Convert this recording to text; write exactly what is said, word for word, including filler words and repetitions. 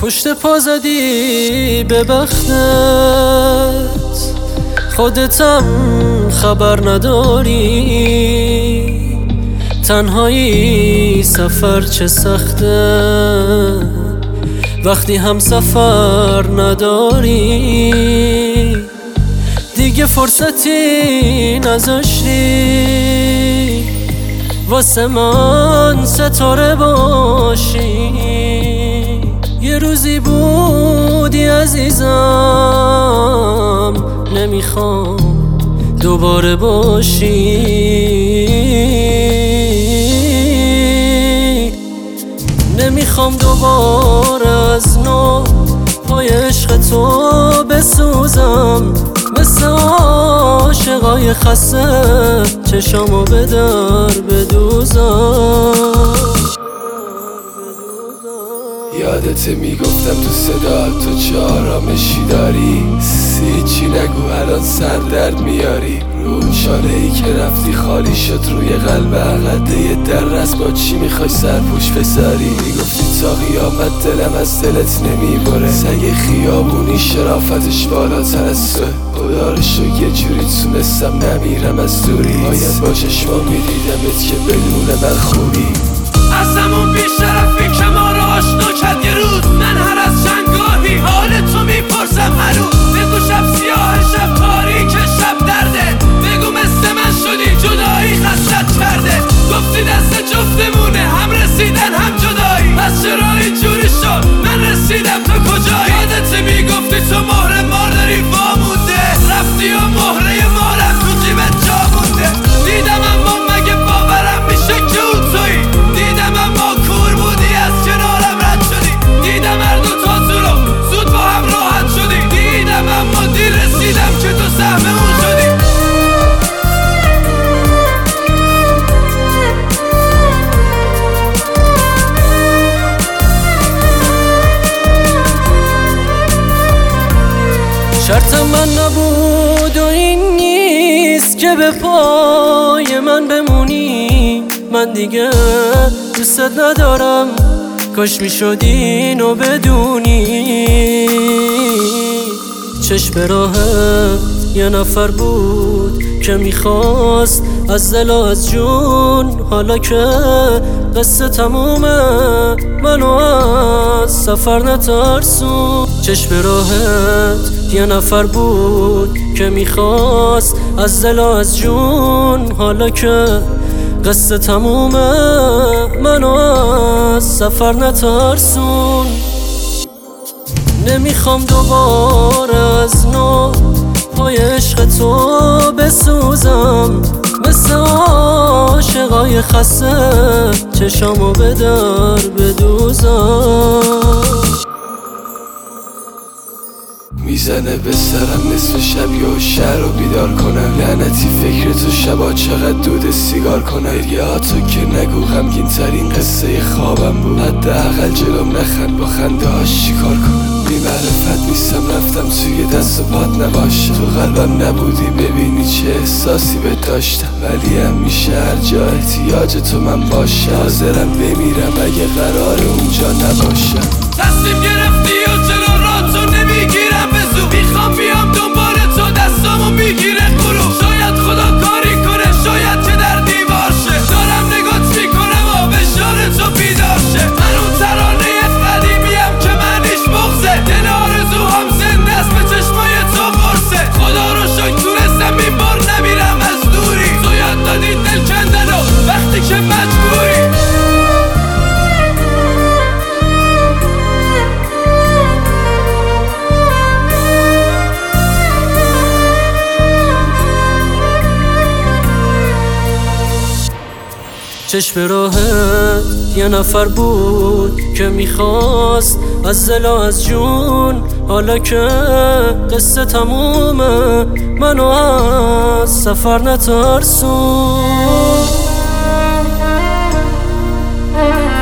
پشت پا زدی به بختت، خودتم خبر نداری. تنهایی سفر چه سخته وقتی هم سفر نداری. دیگه فرصتی نذاشتی واسه من ستاره باشی. یه روزی بودی عزیزم، نمیخوام دوباره باشی. نمیخوام دوباره از نو پای عشق تو بسوزم، مثل عاشقای خسته چشامو به در بدوزم. یادت میگفتم تو صدا تو چه آرامشی داری، هیچی نگو الان سر درد میاری. رو چاره ای که رفتی خالی شد روی قلب عقده در رس، با چی میخوای سرپوش بذاری؟ میگفتی تا قیامت دلم از دلت نمیبره، سگ خیابونی شرافتش بالاتر از تو. خدا رو شو یه جوری تونستم نمیرم از دوری، باید با چشما میدیدمت که بدون من خوبی. از همون بیشرفی که ما رو آشنا کرد یه روز، من هر از چندگاهی حال تو میپرسم هنوز. بگو شب سیاه شب تاریک شب درده، بگو مثل من شدی جدایی خستت کرده. گفتی دست جفتمونه هم رسیدن هم جدایی، پس چرا اینجوری شد من رسیدم تو کجایی؟ یادت میگفتی تو مهر ما داری وامونده، رفتی و مهره مارم تو جیبت جا مونده. دیدم اما مگه باورم میشه که اون تویی، دیدم اما کور بودی از کنارم رد شدی. دیدم هر دو تا تو رو زود با هم راحت شدی، دیدم اما دیر رسیدم که تو سهم اون شدی. شرطم من نبود و این نیست که به پای من بمونی. من دیگه دوستت ندارم، کاش میشد اینو بدونی. چشم راهت یه نفر بود که میخواست از دل و از جون، حالا که قصه تمومه منو از سفر نترسون. چشم راهت یه نفر بود که میخواست از دل و از جون، حالا که قصه تمومه منو از سفر نترسون. نمیخوام دوباره از نو پای عشق تو بسوزم، مثل عاشقای خسته چشامو به در بدوزم. میزنه به سرم نصف شب یا شهر رو بیدار کنم، لعنتی فکر تو شبا چقدر دود سیگار کنم. یه تو که نگو غمگین ترین قصه خوابم بود، حداقل جلوم نخند با خنده هاش چیکار کنم. بی معرفت نیستم رفتم توی دست و پات نباشه، تو قلبم نبودی ببینی چه احساسی به داشتم. ولی همیشه هر جا احتیاج تو من باشم، حاضرم بمیرم اگه قرار اونجا نباشم. تصمیم گرفتی و جلو را تو نمیگیرم به زور، میخوام بیام دنبال تو دستامو میگیره غرور. شاید خدا کاری کنه، شاید که در دیوار شه، دارم نگات میکنم و به شار تو بیدار شه. من اون ترانه قدیمیم که معنیش بغضه، دل آرزو هم زنده است به چشمای تو قرصه. خدا رو شکر تونستم این بار نمیرم از دوری، تو یاد دادی دل کندن و وقتی که مجبوری. چشم راهت یه نفر بود که میخواست از دل و از جون، حالا که قصه تمومه منو از سفر نترسون.